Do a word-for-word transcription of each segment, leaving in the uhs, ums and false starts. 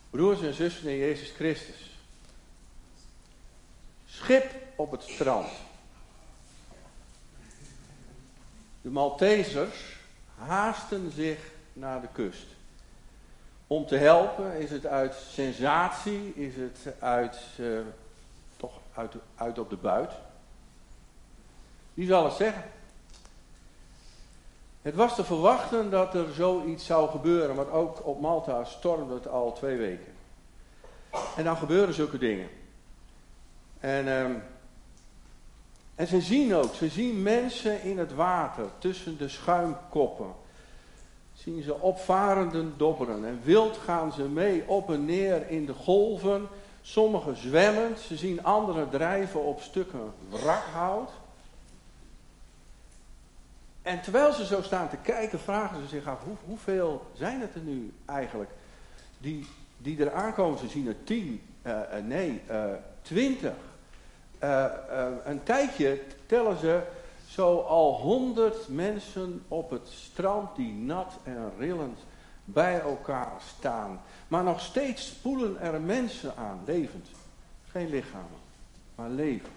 Broers en zussen in Jezus Christus. Schip op het strand. De Maltesers haasten zich naar de kust. Om te helpen, is het uit sensatie, is het uit, uh, toch uit, uit op de buit. Wie zal het zeggen? Het was te verwachten dat er zoiets zou gebeuren, want ook op Malta stormde het al twee weken. En dan gebeuren zulke dingen. En, um, en ze zien ook, ze zien mensen in het water, tussen de schuimkoppen. Zien ze opvarenden dobberen en wild gaan ze mee op en neer in de golven. Sommigen zwemmend, ze zien anderen drijven op stukken wrakhout. En terwijl ze zo staan te kijken, vragen ze zich af, hoe, hoeveel zijn het er nu eigenlijk die, die er aankomen? Ze zien er tien, uh, uh, nee, uh, twintig. Uh, uh, een tijdje tellen ze zo al honderd mensen op het strand die nat en rillend bij elkaar staan. Maar nog steeds spoelen er mensen aan, levend. Geen lichamen, maar levend.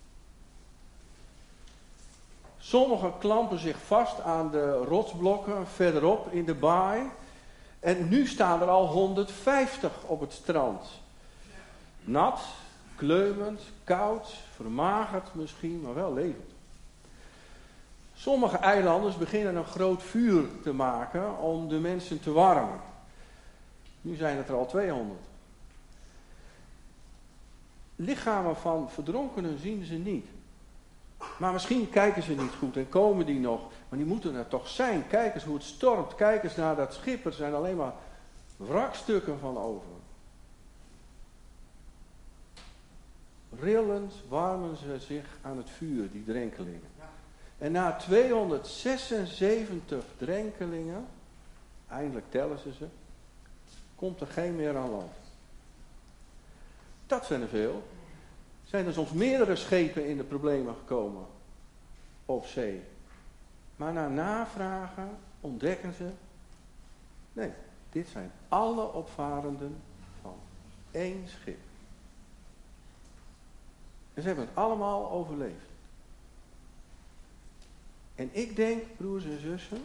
Sommigen klampen zich vast aan de rotsblokken verderop in de baai. En nu staan er al honderdvijftig op het strand. Nat, kleumend, koud, vermagerd misschien, maar wel levend. Sommige eilanders beginnen een groot vuur te maken om de mensen te warmen. Nu zijn het er al tweehonderd. Lichamen van verdronkenen zien ze niet. Maar misschien kijken ze niet goed en komen die nog. Maar die moeten er toch zijn. Kijk eens hoe het stormt. Kijk eens naar dat schip. Er zijn alleen maar wrakstukken van over. Rillend warmen ze zich aan het vuur, die drenkelingen. En na tweehonderdzesenzeventig drenkelingen, eindelijk tellen ze ze, komt er geen meer aan land. Dat zijn er veel. Zijn er soms meerdere schepen in de problemen gekomen op zee. Maar na navragen ontdekken ze, nee, dit zijn alle opvarenden van één schip. En ze hebben het allemaal overleefd. En ik denk, broers en zussen,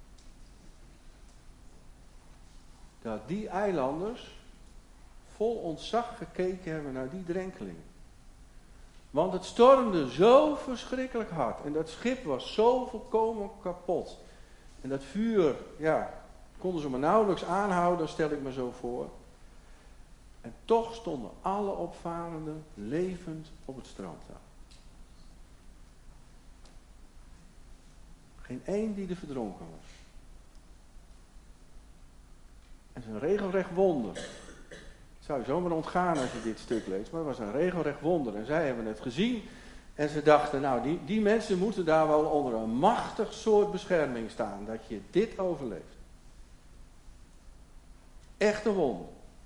dat die eilanders vol ontzag gekeken hebben naar die drenkelingen. Want het stormde zo verschrikkelijk hard. En dat schip was zo volkomen kapot. En dat vuur, ja, konden ze maar nauwelijks aanhouden, stel ik me zo voor. En toch stonden alle opvarenden levend op het strand daar. Geen één die er verdronken was. En het is een regelrecht wonder. Het zou je zomaar ontgaan als je dit stuk leest, maar het was een regelrecht wonder. En zij hebben het gezien en ze dachten, nou die, die mensen moeten daar wel onder een machtig soort bescherming staan, dat je dit overleeft. Echt een wonder.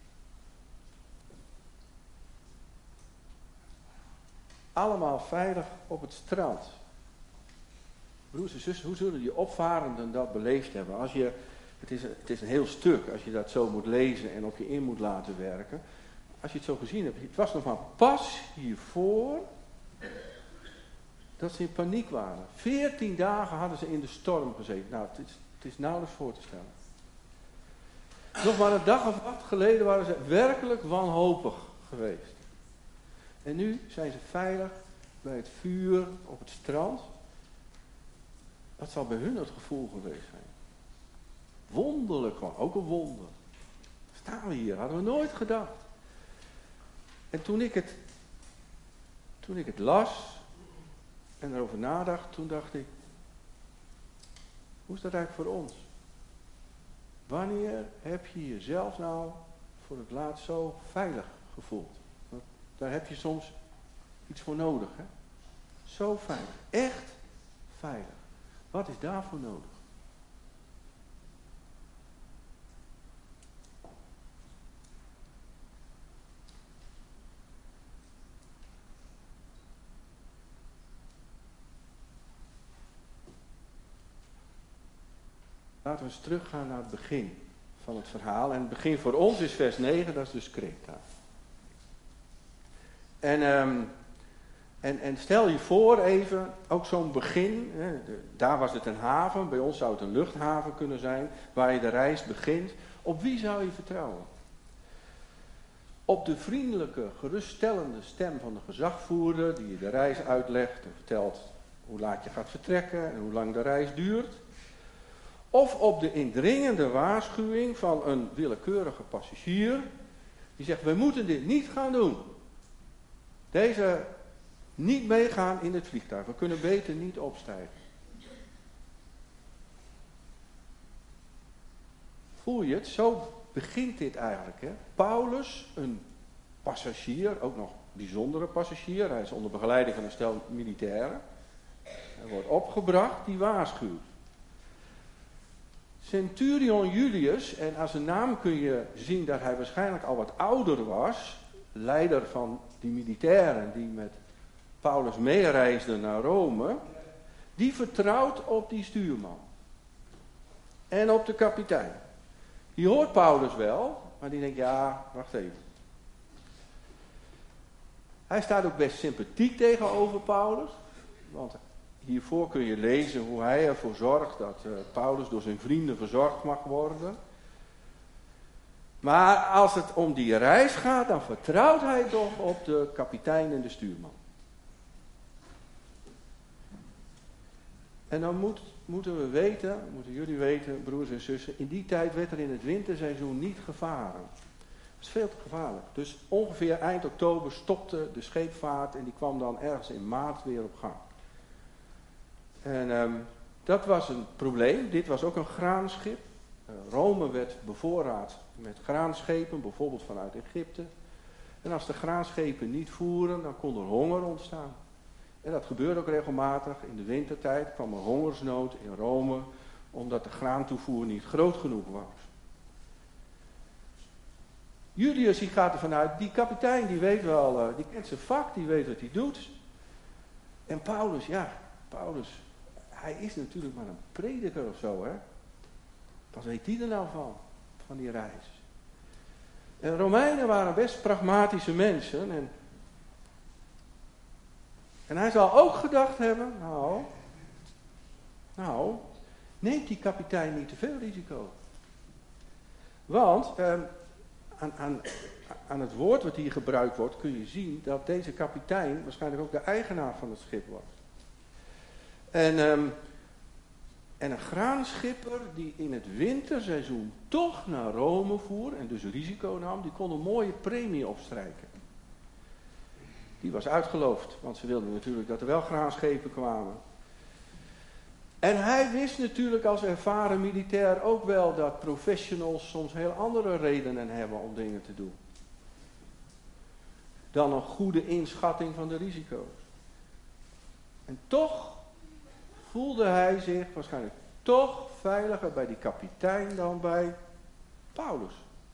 Allemaal veilig op het strand. Broers en zussen, hoe zullen die opvarenden dat beleefd hebben? Als je, het, is een, het is een heel stuk, als je dat zo moet lezen en op je in moet laten werken. Als je het zo gezien hebt, het was nog maar pas hiervoor dat ze in paniek waren. Veertien dagen hadden ze in de storm gezeten. Nou, het is, het is nauwelijks voor te stellen. Nog maar een dag of wat geleden waren ze werkelijk wanhopig geweest. En nu zijn ze veilig bij het vuur op het strand. Dat zal bij hun het gevoel geweest zijn. Wonderlijk gewoon, ook een wonder. Staan we hier, hadden we nooit gedacht. En toen ik het, toen ik het las en erover nadacht, toen dacht ik, hoe is dat eigenlijk voor ons? Wanneer heb je jezelf nou voor het laatst zo veilig gevoeld? Want daar heb je soms iets voor nodig, hè? Zo veilig, echt veilig. Wat is daarvoor nodig? Laten we eens teruggaan naar het begin van het verhaal. En het begin voor ons is vers negen, dat is dus Kreta. En, um, en, en stel je voor even, ook zo'n begin, hè, de, daar was het een haven, bij ons zou het een luchthaven kunnen zijn, waar je de reis begint. Op wie zou je vertrouwen? Op de vriendelijke, geruststellende stem van de gezagvoerder, die je de reis uitlegt en vertelt hoe laat je gaat vertrekken en hoe lang de reis duurt. Of op de indringende waarschuwing van een willekeurige passagier, die zegt, we moeten dit niet gaan doen. Deze niet meegaan in het vliegtuig, we kunnen beter niet opstijgen. Voel je het? Zo begint dit eigenlijk. Hè? Paulus, een passagier, ook nog bijzondere passagier. Hij is onder begeleiding van een stel militairen. Hij wordt opgebracht, die waarschuwt. Centurion Julius, en aan zijn naam kun je zien dat hij waarschijnlijk al wat ouder was. Leider van die militairen die met Paulus meereisden naar Rome. Die vertrouwt op die stuurman. En op de kapitein. Die hoort Paulus wel, maar die denkt, ja, wacht even. Hij staat ook best sympathiek tegenover Paulus. Want hiervoor kun je lezen hoe hij ervoor zorgt dat uh, Paulus door zijn vrienden verzorgd mag worden. Maar als het om die reis gaat, dan vertrouwt hij toch op de kapitein en de stuurman. En dan moet, moeten we weten, moeten jullie weten, broers en zussen, in die tijd werd er in het winterseizoen niet gevaren. Dat is veel te gevaarlijk. Dus ongeveer eind oktober stopte de scheepvaart en die kwam dan ergens in maart weer op gang. En um, dat was een probleem. Dit was ook een graanschip. Uh, Rome werd bevoorraad met graanschepen, bijvoorbeeld vanuit Egypte. En als de graanschepen niet voeren, dan kon er honger ontstaan. En dat gebeurde ook regelmatig. In de wintertijd kwam er hongersnood in Rome, omdat de graantoevoer niet groot genoeg was. Julius die gaat ervan uit, die kapitein die weet wel, uh, die kent zijn vak, die weet wat hij doet. En Paulus, ja, Paulus, hij is natuurlijk maar een prediker of zo, hè. Wat weet die er nou van, van die reis? En Romeinen waren best pragmatische mensen. En, en hij zal ook gedacht hebben, nou, nou, neemt die kapitein niet te veel risico. Want eh, aan, aan, aan het woord wat hier gebruikt wordt, kun je zien dat deze kapitein waarschijnlijk ook de eigenaar van het schip was. En, um, en een graanschipper die in het winterseizoen toch naar Rome voer en dus risico nam, die kon een mooie premie opstrijken. Die was uitgeloofd, want ze wilden natuurlijk dat er wel graanschepen kwamen. En hij wist natuurlijk als ervaren militair ook wel dat professionals soms heel andere redenen hebben om dingen te doen. Dan een goede inschatting van de risico's. En toch voelde hij zich waarschijnlijk toch veiliger bij die kapitein dan bij Paulus.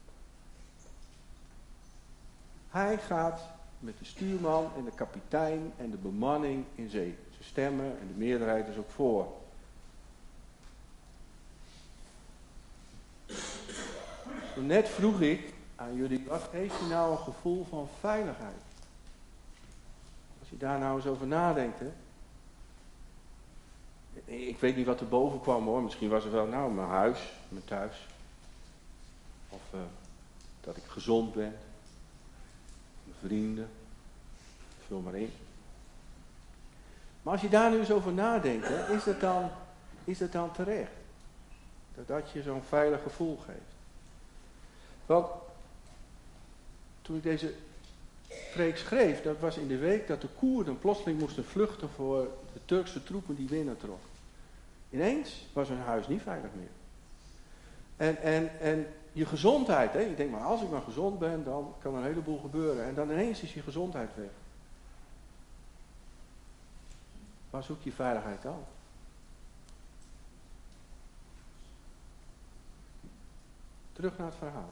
Hij gaat met de stuurman en de kapitein en de bemanning in zee. Ze stemmen en de meerderheid is ook voor. Net vroeg ik aan jullie, wat geeft je nou een gevoel van veiligheid? Als je daar nou eens over nadenkt, hè. Ik weet niet wat er boven kwam hoor. Misschien was het wel, nou, mijn huis, mijn thuis. Of uh, dat ik gezond ben. Mijn vrienden. Vul maar in. Maar als je daar nu eens over nadenkt, hè, is het dan, is het dan terecht? Dat dat je zo'n veilig gevoel geeft. Want toen ik deze preek schreef, dat was in de week dat de Koerden plotseling moesten vluchten voor de Turkse troepen die binnentrokken. Ineens was hun huis niet veilig meer. En, en, en je gezondheid, hè? Je denkt maar als ik maar gezond ben, dan kan er een heleboel gebeuren. En dan ineens is je gezondheid weg. Waar zoek je veiligheid dan? Terug naar het verhaal.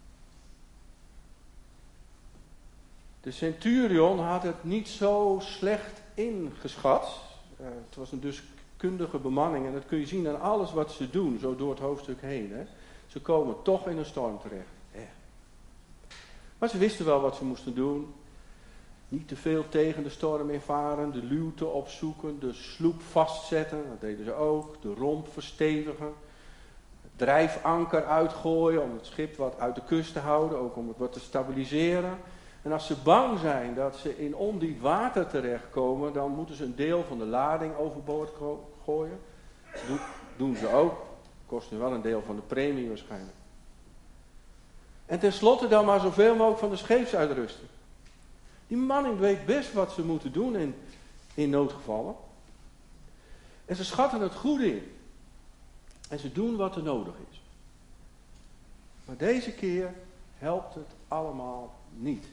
De centurion had het niet zo slecht ingeschat. Uh, het was een deskundige bemanning en dat kun je zien aan alles wat ze doen, zo door het hoofdstuk heen. Hè. Ze Ze komen toch in een storm terecht. Echt. Maar ze wisten wel wat ze moesten doen. Niet te veel tegen de storm invaren, de luwte opzoeken, de sloep vastzetten, dat deden ze ook. De romp verstevigen, het drijfanker uitgooien om het schip wat uit de kust te houden, ook om het wat te stabiliseren. En als ze bang zijn dat ze in ondiep water terechtkomen, dan moeten ze een deel van de lading overboord gooien. Dat doen ze ook. Kost nu wel een deel van de premie waarschijnlijk. En tenslotte dan maar zoveel mogelijk van de scheepsuitrusting. Die manning weet best wat ze moeten doen in, in noodgevallen. En ze schatten het goed in. En ze doen wat er nodig is. Maar deze keer helpt het allemaal niet.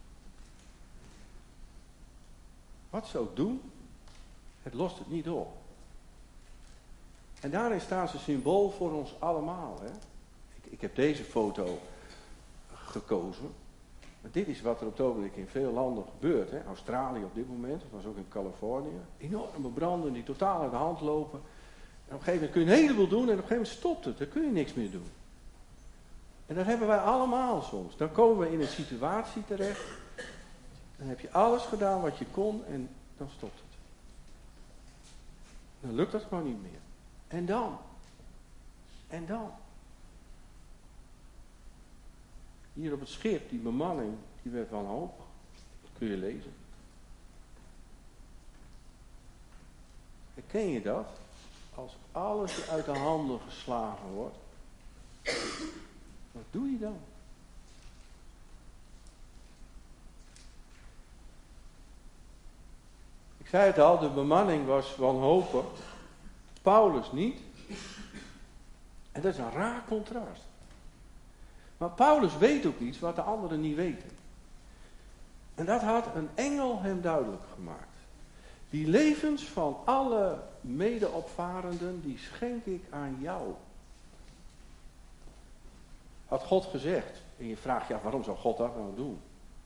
Wat ze ook doen, het lost het niet op. En daarin staan ze symbool voor ons allemaal. Hè? Ik, ik heb deze foto gekozen. Maar dit is wat er op het ogenblik in veel landen gebeurt. Hè? Australië op dit moment, dat was ook in Californië. Enorme branden die totaal uit de hand lopen. En op een gegeven moment kun je een heleboel doen en op een gegeven moment stopt het. Dan kun je niks meer doen. En dat hebben wij allemaal soms. Dan komen we in een situatie terecht. Dan heb je alles gedaan wat je kon en dan stopt het. Dan lukt dat gewoon niet meer. En dan? En dan? Hier op het schip, die bemanning, die werd wanhopig. Dat kun je lezen. Herken je dat? Als alles je uit de handen geslagen wordt. Wat doe je dan? Ik zei het al, de bemanning was wanhopig. Paulus niet. En dat is een raar contrast. Maar Paulus weet ook iets wat de anderen niet weten. En dat had een engel hem duidelijk gemaakt. Die levens van alle medeopvarenden, die schenk ik aan jou. Had God gezegd. En je vraagt je af, waarom zou God dat nou doen?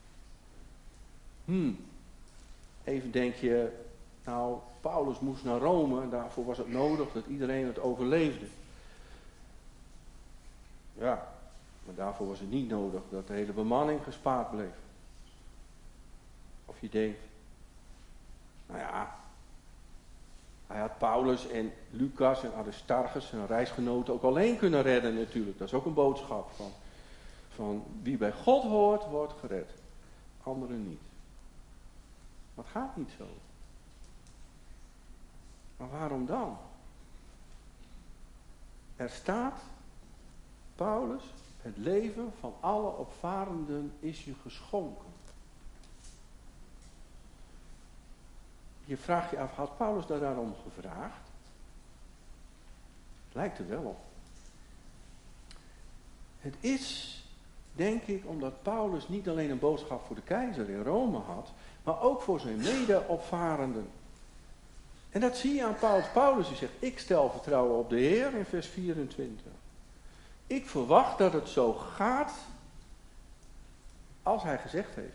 Hmm. Even denk je, nou, Paulus moest naar Rome en daarvoor was het nodig dat iedereen het overleefde. Ja, maar daarvoor was het niet nodig dat de hele bemanning gespaard bleef. Of je denkt, nou ja, hij had Paulus en Lucas en Aristarchus, zijn reisgenoten, ook alleen kunnen redden natuurlijk. Dat is ook een boodschap van, van wie bij God hoort, wordt gered. Anderen niet. Maar het gaat niet zo. Maar waarom dan? Er staat, Paulus, het leven van alle opvarenden is je geschonken. Je vraagt je af, had Paulus daar daarom gevraagd? Het lijkt er wel op. Het is, denk ik, omdat Paulus niet alleen een boodschap voor de keizer in Rome had, maar ook voor zijn mede-opvarenden. En dat zie je aan Paulus. Paulus die zegt, ik stel vertrouwen op de Heer in vers vierentwintig. Ik verwacht dat het zo gaat als hij gezegd heeft.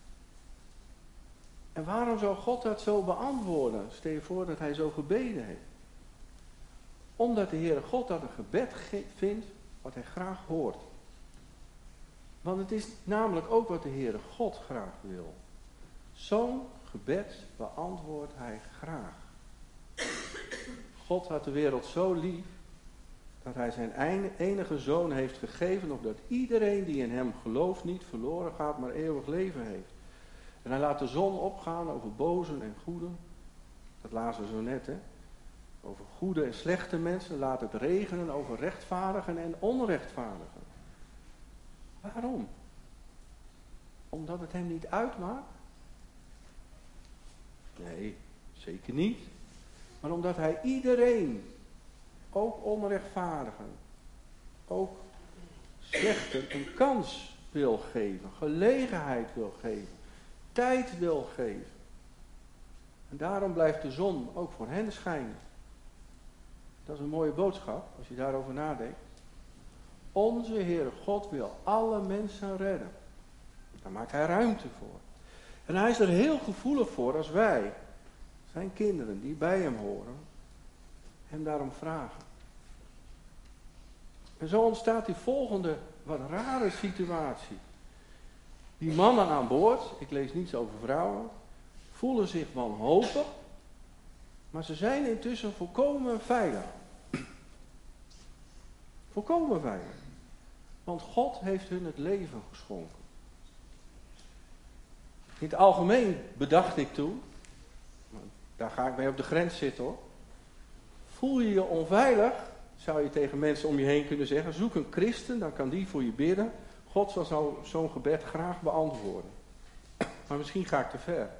En waarom zou God dat zo beantwoorden? Stel je voor dat hij zo gebeden heeft. Omdat de Heere God dat een gebed vindt wat hij graag hoort. Want het is namelijk ook wat de Heere God graag wil. Zo'n gebed beantwoordt hij graag. God had de wereld zo lief dat hij zijn enige zoon heeft gegeven, opdat iedereen die in hem gelooft niet verloren gaat, maar eeuwig leven heeft. En hij laat de zon opgaan over bozen en goeden. Dat lazen we zo net, hè. Over goede en slechte mensen. Laat het regenen over rechtvaardigen en onrechtvaardigen. Waarom? Omdat het hem niet uitmaakt? Nee, zeker niet. Maar omdat hij iedereen, ook onrechtvaardigen, ook slechten, een kans wil geven. Gelegenheid wil geven. Tijd wil geven. En daarom blijft de zon ook voor hen schijnen. Dat is een mooie boodschap, als je daarover nadenkt. Onze Heere God wil alle mensen redden. Daar maakt hij ruimte voor. En hij is er heel gevoelig voor als wij, zijn kinderen die bij hem horen, hem daarom vragen. En zo ontstaat die volgende, wat rare situatie. Die mannen aan boord, ik lees niets over vrouwen, voelen zich wanhopig, maar ze zijn intussen volkomen veilig. Volkomen veilig. Want God heeft hun het leven geschonken. In het algemeen bedacht ik toen, daar ga ik mee op de grens zitten hoor. Voel je je onveilig, zou je tegen mensen om je heen kunnen zeggen, zoek een christen, dan kan die voor je bidden. God zal zo, zo'n gebed graag beantwoorden. Maar misschien ga ik te ver.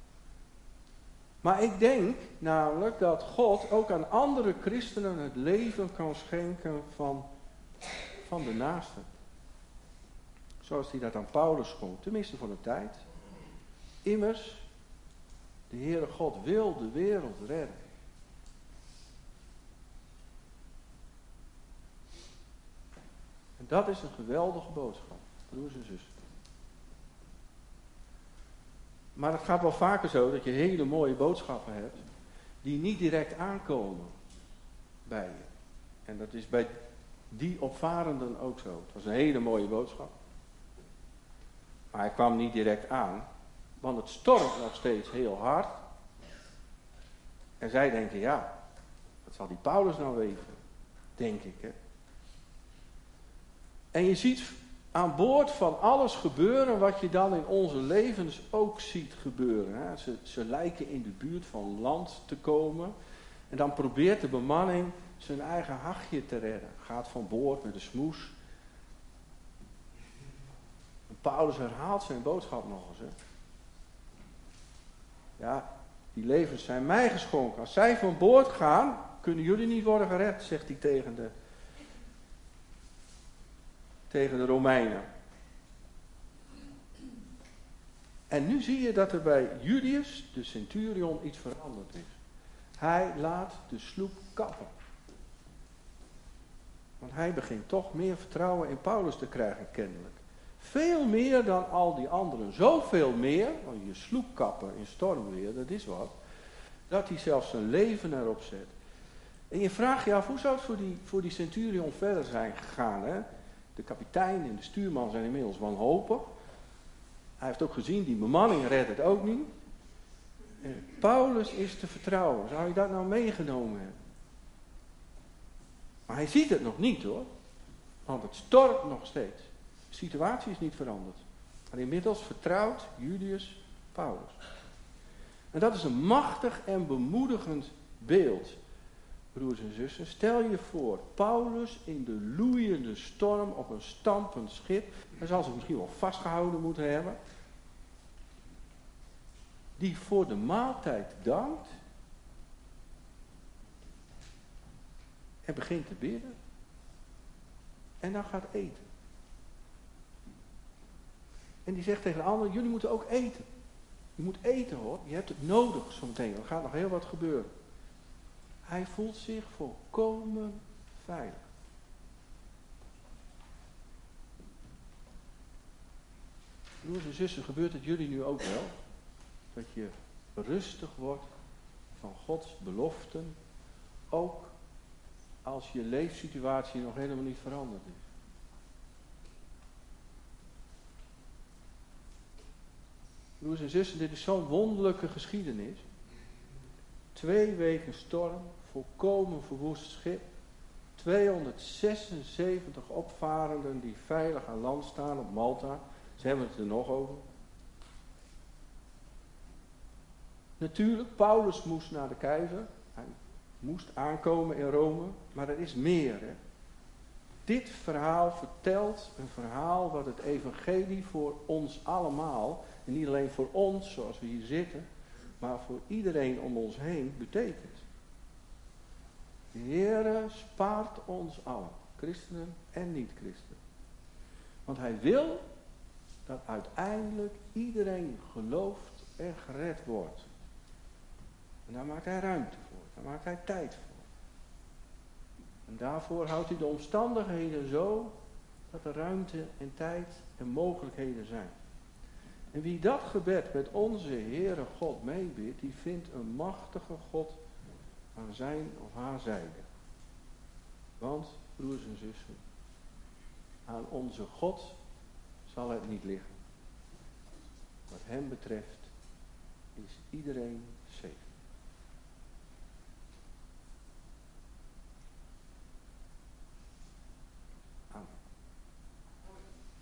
Maar ik denk namelijk dat God ook aan andere christenen het leven kan schenken van, van de naaste. Zoals hij dat aan Paulus schonk, tenminste voor een tijd. Immers, de Heere God wil de wereld redden. En dat is een geweldige boodschap, broers en zussen. Maar het gaat wel vaker zo dat je hele mooie boodschappen hebt, die niet direct aankomen bij je. En dat is bij die opvarenden ook zo. Het was een hele mooie boodschap. Maar hij kwam niet direct aan, want het stormt nog steeds heel hard. En zij denken, ja, wat zal die Paulus nou weten? Denk ik, hè. En je ziet aan boord van alles gebeuren wat je dan in onze levens ook ziet gebeuren. Hè. Ze, ze lijken in de buurt van land te komen. En dan probeert de bemanning zijn eigen hachje te redden. Gaat van boord met een smoes. En Paulus herhaalt zijn boodschap nog eens. Hè. Ja, die levens zijn mij geschonken. Als zij van boord gaan, kunnen jullie niet worden gered, zegt hij tegen de, tegen de Romeinen. En nu zie je dat er bij Julius, de centurion, iets veranderd is. Hij laat de sloep kappen. Want hij begint toch meer vertrouwen in Paulus te krijgen, kennelijk. Veel meer dan al die anderen. Zoveel meer, want je sloep kappen in stormweer, dat is wat. Dat hij zelfs zijn leven erop zet. En je vraagt je af, hoe zou het voor die, voor die centurion verder zijn gegaan? Hè? De kapitein en de stuurman zijn inmiddels wanhopig. Hij heeft ook gezien, die bemanning redt het ook niet. En Paulus is te vertrouwen. Zou je dat nou meegenomen hebben? Maar hij ziet het nog niet hoor. Want het stormt nog steeds. De situatie is niet veranderd. Maar inmiddels vertrouwt Julius Paulus. En dat is een machtig en bemoedigend beeld. Broers en zussen, stel je voor, Paulus in de loeiende storm op een stampend schip. Hij zal zich misschien wel vastgehouden moeten hebben. Die voor de maaltijd dankt. En begint te bidden. En dan gaat eten. En die zegt tegen de anderen, jullie moeten ook eten. Je moet eten hoor, je hebt het nodig zometeen. Er gaat nog heel wat gebeuren. Hij voelt zich volkomen veilig. Broers en zussen, gebeurt het jullie nu ook wel? Dat je rustig wordt van Gods beloften, ook als je leefsituatie nog helemaal niet veranderd is. Broers en zussen, dit is zo'n wonderlijke geschiedenis. Twee weken storm, volkomen verwoest schip, tweehonderdzesenzeventig opvarenden die veilig aan land staan op Malta. Ze hebben het er nog over. Natuurlijk, Paulus moest naar de keizer. Hij moest aankomen in Rome, maar er is meer. Hè? Dit verhaal vertelt een verhaal wat het evangelie voor ons allemaal, en niet alleen voor ons zoals we hier zitten, maar voor iedereen om ons heen betekent. De Heere spaart ons allen, christenen en niet-christenen. Want hij wil dat uiteindelijk iedereen gelooft en gered wordt. En daar maakt hij ruimte voor, daar maakt hij tijd voor. En daarvoor houdt hij de omstandigheden zo dat er ruimte en tijd en mogelijkheden zijn. En wie dat gebed met onze Heere God meebidt, die vindt een machtige God aan zijn of haar zijde. Want, broers en zussen, Aan onze God zal het niet liggen. Wat hem betreft is iedereen safe.